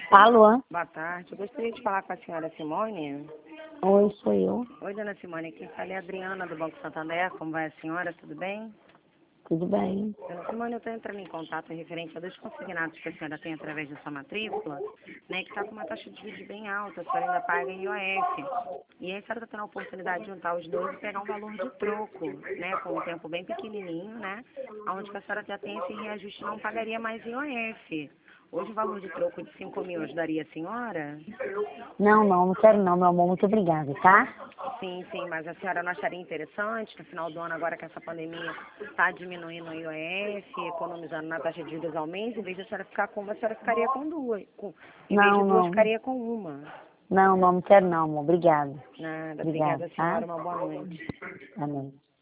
Alô? Boa tarde. Eu gostaria de falar com a senhora Simone. Oi, sou eu. Oi, dona Simone. Aqui fala é a Adriana, do Banco Santander. Como vai a senhora? Tudo bem? Tudo bem? Dona Simone, eu estou entrando em contato referente a dois consignados que a senhora tem através da sua matrícula, né, que está com uma taxa de juros bem alta, a senhora ainda paga em IOF. E aí a senhora está tendo a oportunidade de juntar os dois e pegar um valor de troco, né, com um tempo bem pequenininho, né, onde a senhora já tem esse reajuste e não pagaria mais IOF. Hoje o valor de troco de 5.000 ajudaria a senhora? Não quero não, meu amor. Muito obrigada, tá? Sim, mas a senhora não acharia interessante, no final do ano, agora que essa pandemia está diminuindo o IOF, economizando na taxa de juros ao mês, em vez de a senhora ficar com uma, a senhora ficaria com duas. Em vez de duas, Não. ficaria com uma. Não quero não, amor. Obrigada. Nada, Obrigada, obrigada, tá? senhora, uma boa noite. Boa noite.